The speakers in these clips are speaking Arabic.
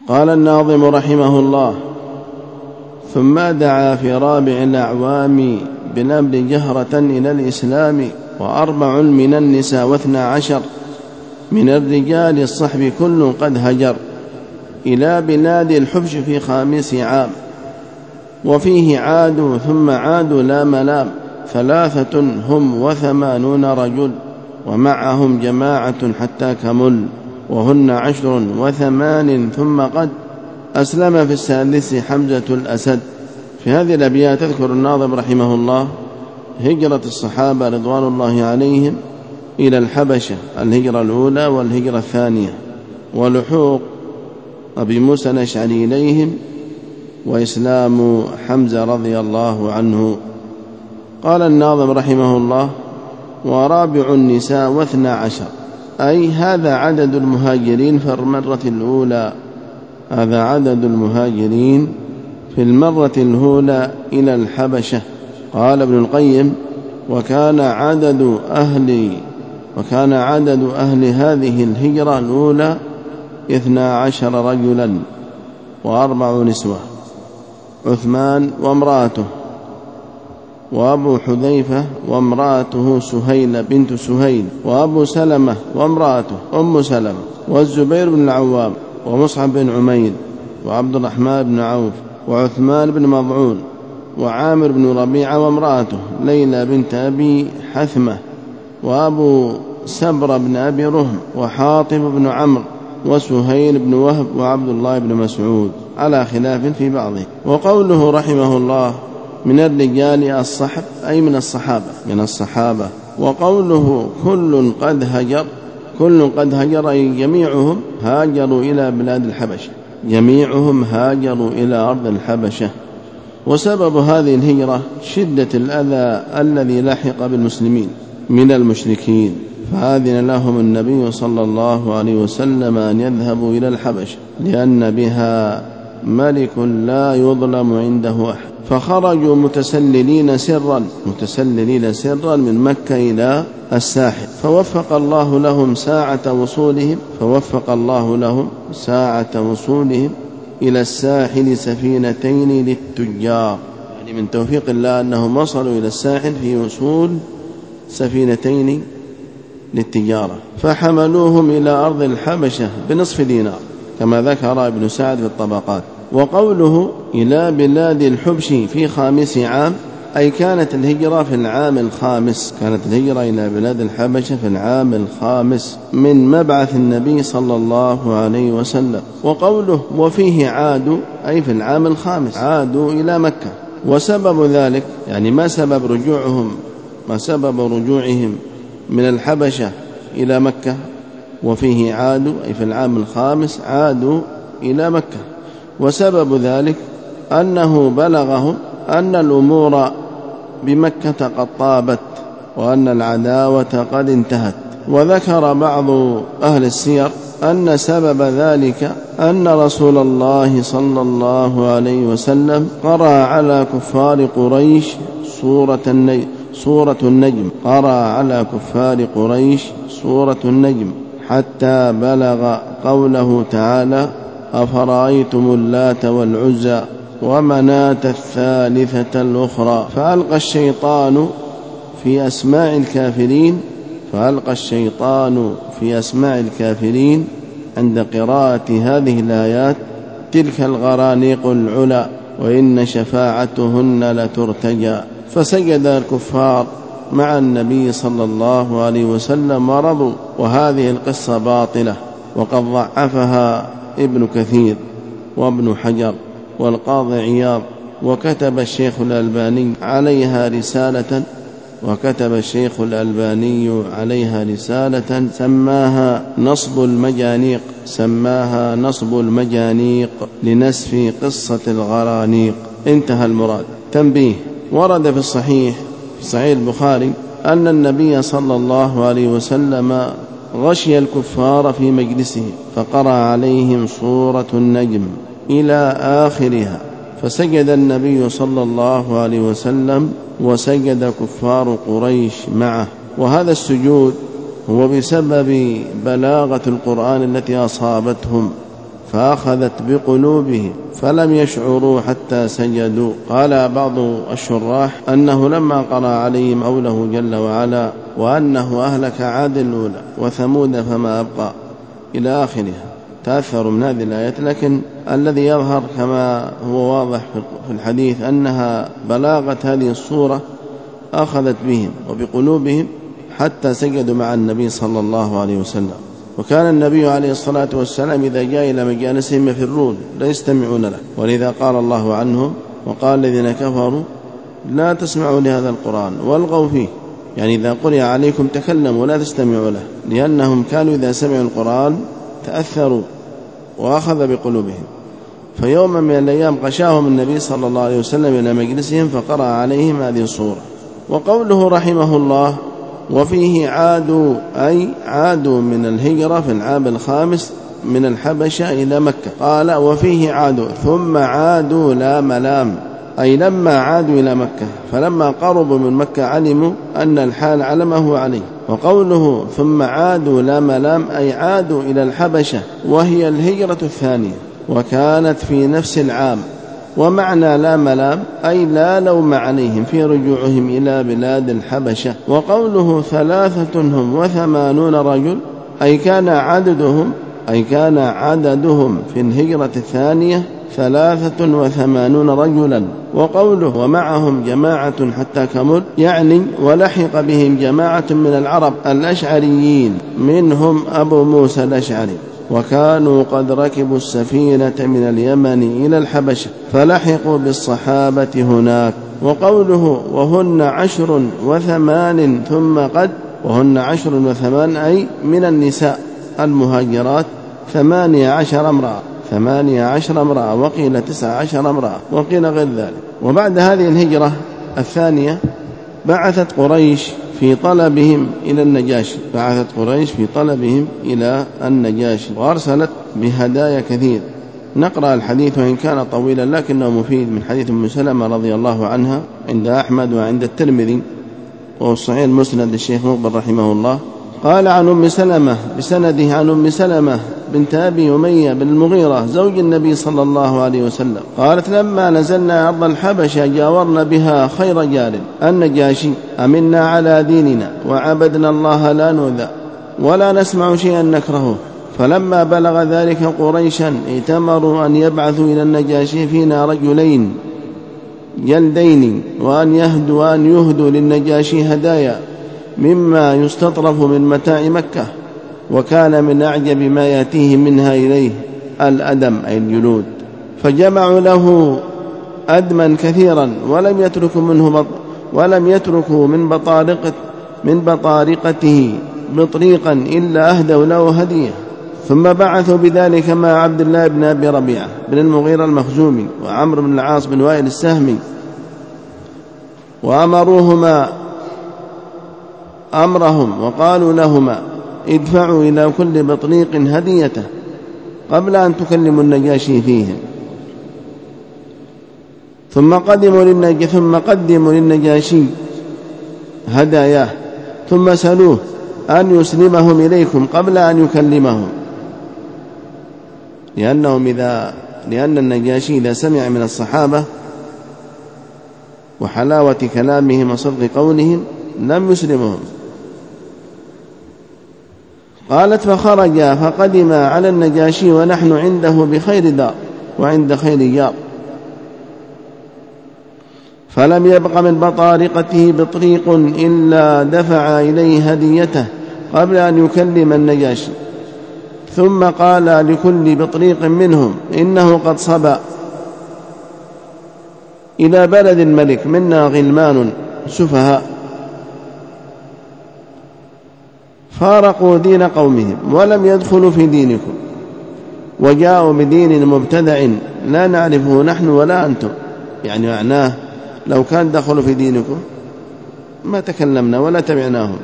قال الناظم رحمه الله: ثم دعا في رابع الأعوام بالأمر جهرة إلى الإسلام، 4 من النساء و12 من الرجال الصحب كل قد هجر إلى بلاد الحبش في 5 عام، وفيه عادوا ثم عادوا لا ملام، 3 هم و80 رجل ومعهم جماعة حتى كمل، وهن 10 و8 ثم قد أسلم في السادس حمزة الأسد. في هذه الأبيات تذكر الناظم رحمه الله هجرة الصحابة رضوان الله عليهم إلى الحبشة، الهجرة الأولى والهجرة الثانية، ولحوق أبي موسى الأشعري إليهم، وإسلام حمزة رضي الله عنه. قال الناظم رحمه الله: ورابع النساء و12، أي هذا عدد المهاجرين في المرة الأولى، هذا عدد المهاجرين في المرة الأولى إلى الحبشة. قال ابن القيم: وكان عدد أهل هذه الهجرة الأولى 12 رجلا و4 نسوة: عثمان وامرأته، وأبو حذيفة وامرأته سهيل بنت سهيل، وأبو سلمة وامرأته أم سلمة، والزبير بن العوام، ومصعب بن عمير، وعبد الرحمن بن عوف، وعثمان بن مضعون، وعامر بن ربيعة وامرأته ليلى بنت أبي حثمة، وأبو سبر بن أبي رهم، وحاطب بن عمرو، وسهيل بن وهب، وعبد الله بن مسعود، على خلاف في بعضه. وقوله رحمه الله من الرجال الصحب، أي من الصحابة. وقوله كل قد هجر أي جميعهم هاجروا إلى بلاد الحبشة، جميعهم هاجروا إلى أرض الحبشة. وسبب هذه الهجرة شدة الأذى الذي لحق بالمسلمين من المشركين، فأذن لهم النبي صلى الله عليه وسلم أن يذهبوا إلى الحبشة، لأن بها ملك لا يظلم عنده أحد، فخرجوا متسللين سرا من مكة إلى الساحل، فوفق الله لهم ساعة وصولهم إلى الساحل سفينتين للتجار، يعني من توفيق الله أنهم وصلوا إلى الساحل في وصول سفينتين للتجارة، فحملوهم إلى أرض الحبشة ب2 دينار كما ذكر ابن سعد في الطبقات. وقوله إلى بلاد الحبش في 5 عام، أي كانت الهجرة في العام الخامس، كانت الهجرة إلى بلاد الحبشة في العام الخامس من مبعث النبي صلى الله عليه وسلم. وقوله وفيه عادوا، أي في العام الخامس عادوا إلى مكة. وسبب ذلك يعني ما سبب رجوعهم من الحبشة إلى مكة، وفيه عادوا أي في العام الخامس عادوا إلى مكة. وسبب ذلك أنه بلغهم أن الأمور بمكة قد طابت، وأن العداوة قد انتهت. وذكر بعض أهل السير أن سبب ذلك أن رسول الله صلى الله عليه وسلم قرأ على كفار قريش سورة النجم، حتى بلغ قوله تعالى: أفرأيتم اللات والعزى ومناة الثالثة الأخرى. فألقى الشيطان في أسماع الكافرين عند قراءة هذه الآيات تلك الغرانيق العلا وإن شفاعتهن لترتجى. فسجد الكفار مع النبي صلى الله عليه وسلم ورضوا، وهذه القصة باطلة، وقد ضعفها ابن كثير وابن حجر والقاضي عياض. وكتب الشيخ الألباني عليها رسالة سماها نصب المجانيق لنسف قصة الغرانيق. انتهى المراد. تنبيه: ورد في صحيح البخاري أن النبي صلى الله عليه وسلم غشي الكفار في مجلسه فقرأ عليهم سورة النجم إلى آخرها، فسجد النبي صلى الله عليه وسلم وسجد كفار قريش معه. وهذا السجود هو بسبب بلاغة القرآن التي أصابتهم، فأخذت بقلوبهم فلم يشعروا حتى سجدوا. قال بعض الشراح أنه لما قرأ عليهم قوله جل وعلا وأنه أهلك عاد الأولى وثمود فما أبقى إلى آخرها تأثروا من هذه الآية، لكن الذي يظهر كما هو واضح في الحديث أنها بلاغة هذه الصورة أخذت بهم وبقلوبهم حتى سجدوا مع النبي صلى الله عليه وسلم. وكان النبي عليه الصلاة والسلام إذا جاء إلى مجالسهم يفرون لا يستمعون له، ولذا قال الله عنهم وقال الذين كفروا لا تسمعوا لهذا القرآن والغوا فيه، يعني إذا قرئ عليكم تكلموا ولا تستمعوا له، لأنهم كانوا إذا سمعوا القرآن تأثروا وأخذ بقلوبهم. فيوما من الأيام غشاهم النبي صلى الله عليه وسلم إلى مجلسهم فقرأ عليهم هذه الصورة. وقوله رحمه الله وفيه عادوا أي عادوا من الهجرة في العام الخامس من الحبشة إلى مكة. قال وفيه عادوا ثم عادوا لا ملام، أي لما عادوا إلى مكة فلما قربوا من مكة علموا أن الحال على ما هو عليه. وقوله ثم عادوا لا ملام أي عادوا إلى الحبشة وهي الهجرة الثانية وكانت في نفس العام. ومعنى لا ملام أي لا لوم عليهم في رجوعهم إلى بلاد الحبشة. وقوله 83 رجل أي كان عددهم في الهجرة الثانية 83 رجلا. وقوله ومعهم جماعة حتى كمل يعني ولحق بهم جماعة من العرب الأشعريين منهم أبو موسى الأشعري، وكانوا قد ركبوا السفينة من اليمن إلى الحبشة فلحقوا بالصحابة هناك. وقوله وهن 10 و8 ثم قد وهن 10 و8 أي من النساء المهاجرات 18 امرأة وقيل 19 امرأة وقيل غير ذلك. وبعد هذه الهجرة الثانية بعثت قريش في طلبهم إلى النجاشي وأرسلت بهدايا كثير. نقرأ الحديث وإن كان طويلا لكنه مفيد من حديث أم سلمة رضي الله عنها عند أحمد وعند الترمذي وهو الصحيح المسند للشيخ مقبل رحمه الله. قال عن أم سلمة بسنده عن أم سلمة بنت أبي أمية بن المغيرة زوج النبي صلى الله عليه وسلم قالت لما نزلنا أرض الحبشة جاورنا بها خير جار النجاشي أمنا على ديننا وعبدنا الله لا نؤذى ولا نسمع شيئا نكرهه. فلما بلغ ذلك قريشا ائتمروا أن يبعثوا إلى النجاشي فينا رجلين جلدين وأن يهدوا للنجاشي هدايا مما يستطرف من متاع مكة، وكان من أعجب ما يأتيه منها إليه الأدم أي الجلود، فجمعوا له أدما كثيرا ولم يتركوا من بطارقته بطريقا إلا أهدوا له هدية. ثم بعثوا بذلك مع عبد الله بن أبي ربيعة بن المغيرة المخزومي وعمرو بن العاص بن وائل السهمي وأمروهما أمرهم وقالوا لهما ادفعوا إلى كل بطريق هديته قبل أن تكلموا النجاشي فيهم. ثم قدموا للنجاشي هداياه ثم سألوه أن يسلمهم إليكم قبل أن يكلمهم، لأن النجاشي إذا سمع من الصحابة وحلاوة كلامهم وصدق قولهم لم يسلمهم. قالت فخرجا فقدما على النجاشي ونحن عنده بخير دار وعند خير جار، فلم يبق من بطارقته بطريق إلا دفع إليه هديته قبل أن يكلم النجاشي. ثم قال لكل بطريق منهم إنه قد صبا إلى بلد الملك منا غلمان سفهاء فارقوا دين قومهم ولم يدخلوا في دينكم وجاءوا بدين مبتدع لا نعرفه نحن ولا أنتم، يعني معناه لو كان دخلوا في دينكم ما تكلمنا ولا تبعناهم.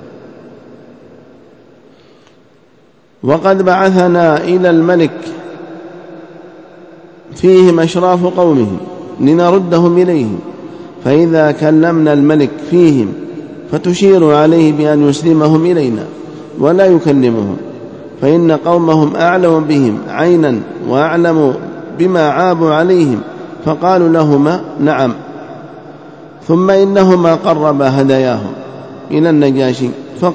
وقد بعثنا إلى الملك فيهم أشراف قومهم لنردهم إليهم، فإذا كلمنا الملك فيهم فتشير عليه بأن يسلمهم إلينا ولا يكلمهم، فإن قومهم أعلم بهم عينا وأعلم بما عابوا عليهم. فقالوا لهما نعم. ثم إنهما قربا هداياهم إلى النجاشي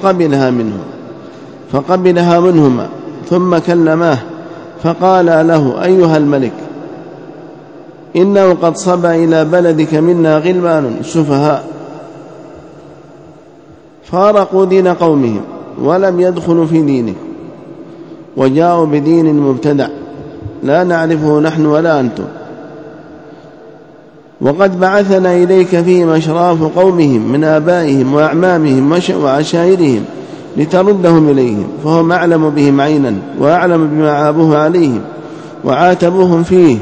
فقبلها منهما ثم كلماه فقال له أيها الملك إنه قد صبا إلى بلدك منا غلمان سفهاء فارقوا دين قومهم ولم يدخلوا في دينك وجاءوا بدين مبتدع لا نعرفه نحن ولا أنتم، وقد بعثنا إليك فيهم أشراف قومهم من آبائهم وأعمامهم وعشائرهم لتردهم إليهم، فهم أعلم بهم عينا وأعلم بما عابوه عليهم وعاتبوهم فيه.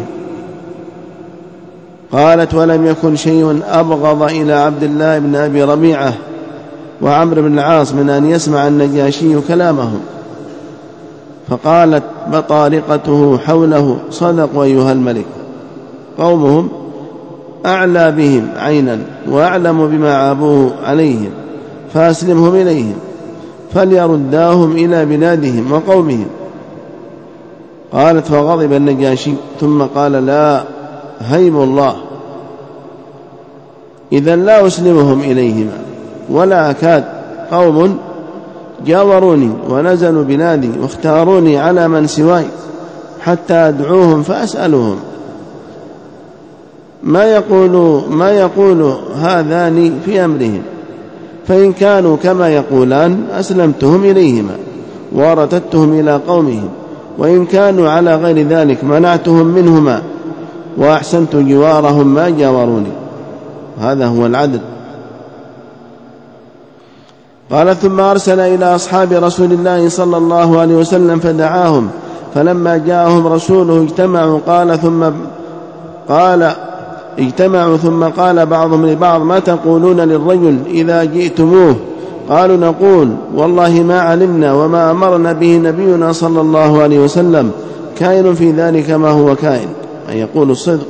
قالت ولم يكن شيء أبغض إلى عبد الله بن أبي ربيعة وعمرو بن العاص من أن يسمع النجاشي كلامهم. فقالت بطارقته حوله صدقوا أيها الملك، قومهم أعلى بهم عينا وأعلم بما عابوه عليهم، فأسلمهم إليهم فليرداهم إلى بلادهم وقومهم. قالت فغضب النجاشي ثم قال لا هيم الله، إذن لا أسلمهم إليهما ولا أكاد، قوم جاوروني ونزلوا بلادي واختاروني على من سواي حتى أدعوهم فأسألهم ما يقول هذان في أمرهم، فإن كانوا كما يقولان أسلمتهم إليهما ورددتهم إلى قومهم، وإن كانوا على غير ذلك منعتهم منهما وأحسنت جوارهم ما جاوروني. هذا هو العدل. قال ثم أرسل إلى أصحاب رسول الله صلى الله عليه وسلم فدعاهم، فلما جاءهم رسوله اجتمعوا ثم قال بعضهم لبعض ما تقولون للرجل إذا جئتموه؟ قالوا نقول والله ما علمنا وما أمرنا به نبينا صلى الله عليه وسلم، كائن في ذلك ما هو كائن، أن يقول الصدق.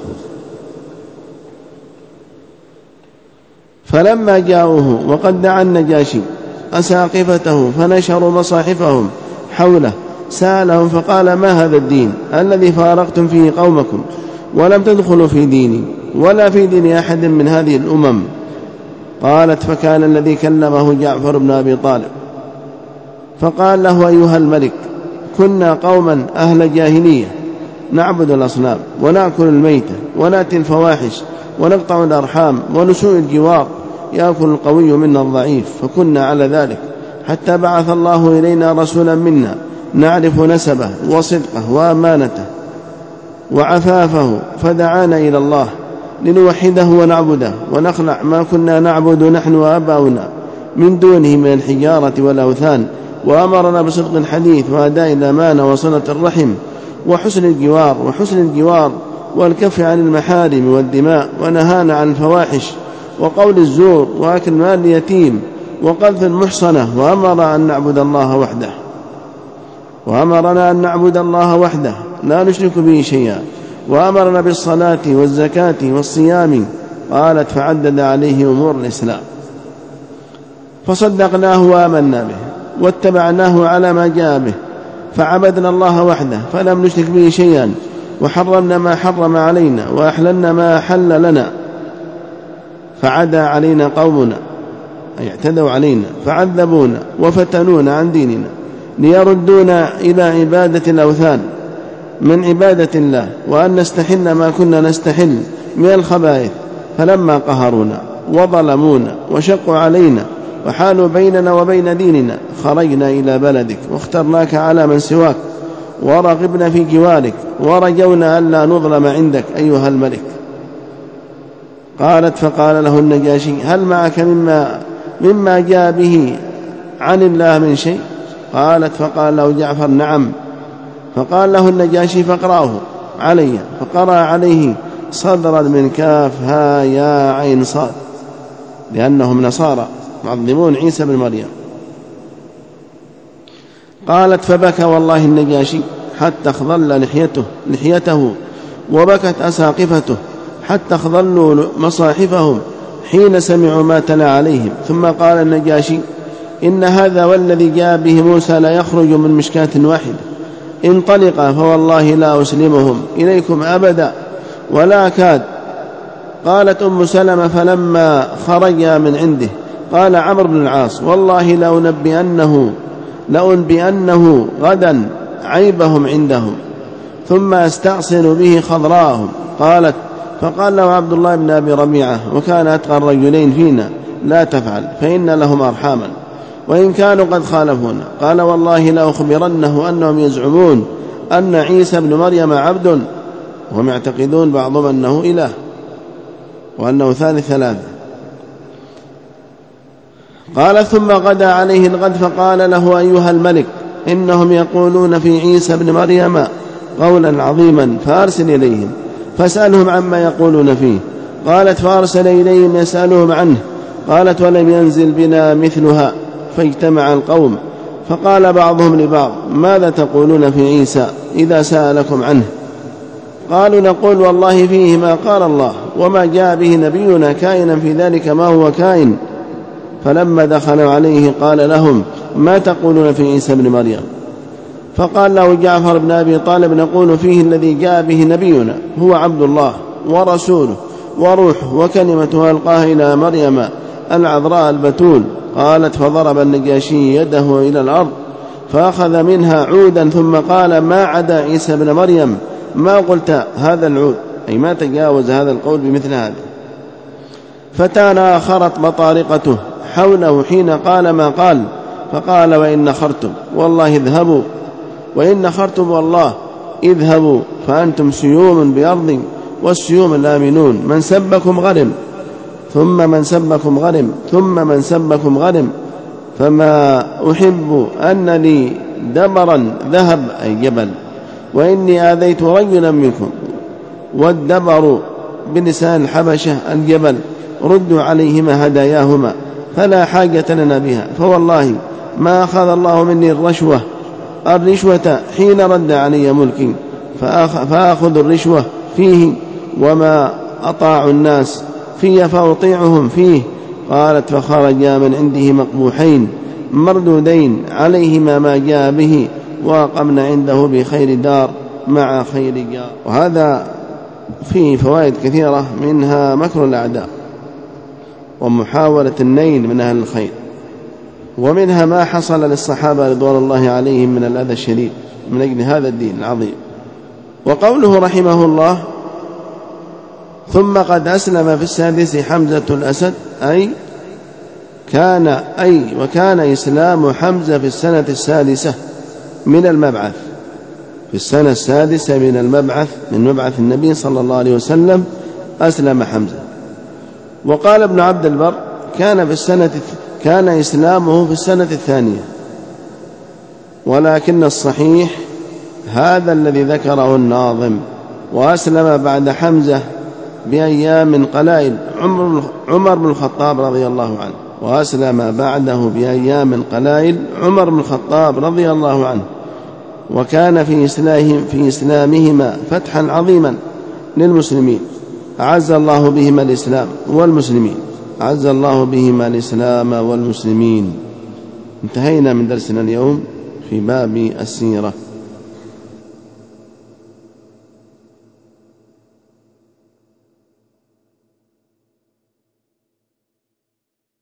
فلما جاءوه وقد دعا النجاشي أساقفته فنشروا مصاحفهم حوله سألهم فقال ما هذا الدين الذي فارقتم فيه قومكم ولم تدخلوا في ديني ولا في دين أحد من هذه الأمم؟ قالت فكان الذي كلمه جعفر بن أبي طالب فقال له أيها الملك كنا قوما أهل جاهلية نعبد الأصنام ونأكل الميتة ونأتي الفواحش ونقطع الأرحام ونسوء الجوار، يأكل القوي منا الضعيف، فكنا على ذلك حتى بعث الله إلينا رسولا منا نعرف نسبه وصدقه وأمانته وعفافه، فدعانا إلى الله لنوحده ونعبده ونخلع ما كنا نعبد نحن وآباؤنا من دونه من الحجارة والأوثان، وأمرنا بصدق الحديث وأداء الأمانة وصلة الرحم وحسن الجوار والكف عن المحارم والدماء، ونهانا عن الفواحش وقول الزور وأكل مال اليتيم وقذف المحصنة، وأمرنا أن نعبد الله وحده لا نشرك به شيئا، وأمرنا بالصلاة والزكاة والصيام. قالت فعدد عليه أمور الإسلام فصدقناه وآمنا به واتبعناه على ما جاء به، فعبدنا الله وحده فلم نشرك به شيئا، وحرمنا ما حرم علينا وأحللنا ما أحل لنا، فعدا علينا قومنا أي اعتدوا علينا فعذبونا وفتنونا عن ديننا ليردونا إلى عبادة الأوثان من عبادة الله، وأن نستحل ما كنا نستحل من الخبائث، فلما قهرونا وظلمونا وشقوا علينا وحالوا بيننا وبين ديننا خرجنا إلى بلدك واخترناك على من سواك ورغبنا في جوارك ورجونا ألا نظلم عندك أيها الملك. قالت فقال له النجاشي هل معك مما جاء به عن الله من شيء؟ قالت فقال له جعفر نعم. فقال له النجاشي فاقرأه علي، فقرأ عليه صدرا من كاف ها يا عين صاد، لأنهم نصارى معظمون عيسى بن مريم. قالت فبكى والله النجاشي حتى اخضل لحيته وبكت أساقفته حتى اخضلوا مصاحفهم حين سمعوا ما تلا عليهم. ثم قال النجاشي إن هذا والذي جاء به موسى لا يخرج من مشكاة واحدة، انطلقا فوالله لا أسلمهم إليكم أبدا ولا كاد. قالت أم سلمة فلما خرجا من عنده قال عمرو بن العاص والله لأنبئنه غدا عيبهم عندهم ثم أستأصل به خضراءهم. قالت فقال له عبد الله بن أبي ربيعة وكان أتقى الرجلين فينا لا تفعل فإن لهم أرحاما وإن كانوا قد خالفونا. قال والله لأخبرنه أنهم يزعمون أن عيسى بن مريم عبد وهم يعتقدون بعضهم أنه إله وأنه ثالث ثلاثة. قال ثم غدا عليه الغد فقال له أيها الملك إنهم يقولون في عيسى بن مريم قولا عظيما فأرسل إليهم فاسألهم عما يقولون فيه. قالت فأرسل إليهم يسألهم عنه. قالت ولم ينزل بنا مثلها فاجتمع القوم فقال بعضهم لبعض ماذا تقولون في عيسى إذا سألكم عنه؟ قالوا نقول والله فيه ما قال الله وما جاء به نبينا كائنا في ذلك ما هو كائن. فلما دخلوا عليه قال لهم ما تقولون في عيسى بن مريم؟ فقال له جعفر بن أبي طالب نقول فيه الذي جاء به نبينا هو عبد الله ورسوله وروحه وكلمته ألقاها إلى مريم العذراء البتول. قالت فضرب النجاشي يده إلى الأرض فأخذ منها عودا ثم قال ما عدا عيسى بن مريم ما قلت هذا العود، أي ما تجاوز هذا القول بمثل هذا. فتناخرت بطارقته حوله حين قال ما قال. فقال وإن نخرتم والله اذهبوا وإن نخرتم والله اذهبوا فأنتم سيوم بأرض والسيوم الآمنون من سبكم غرم ثم من سبكم غرم ثم من سبكم غرم فما أحب أن لي دبرا ذهب أي جبل وإني آذيت رجلا منكم والدبر بلسان الحبشة الجبل ردوا عليهما هداياهما فلا حاجة لنا بها فوالله ما أخذ الله مني الرشوة حين رد علي ملكي فأخذ الرشوة فيه وما أطاعوا الناس في فأطيعهم فيه. قالت فخرجا من عنده مقبوحين مردودين عليهما ما جاء به وقمنا عنده بخير دار مع خير جار. وهذا فيه فوائد كثيرة منها مكر الأعداء ومحاولة النيل من أهل الخير ومنها ما حصل للصحابة رضوان الله عليهم من الأذى الشديد من أجل هذا الدين العظيم. وقوله رحمه الله ثم قد أسلم في السادس حمزة الأسد وكان إسلام حمزة في السنة السادسة من المبعث في السنة السادسة من مبعث النبي صلى الله عليه وسلم أسلم حمزة. وقال ابن عبد البر كان إسلامه في السنة الثانية ولكن الصحيح هذا الذي ذكره الناظم وأسلم بعد حمزة بأيام قلائل عمر بن الخطاب رضي الله عنه وأسلم بعده بأيام قلائل عمر بن الخطاب رضي الله عنه وكان في إسلامهما فتحا عظيما للمسلمين أعز الله بهما الإسلام والمسلمين أعز الله بهما الإسلام والمسلمين. انتهينا من درسنا اليوم في باب السيرة.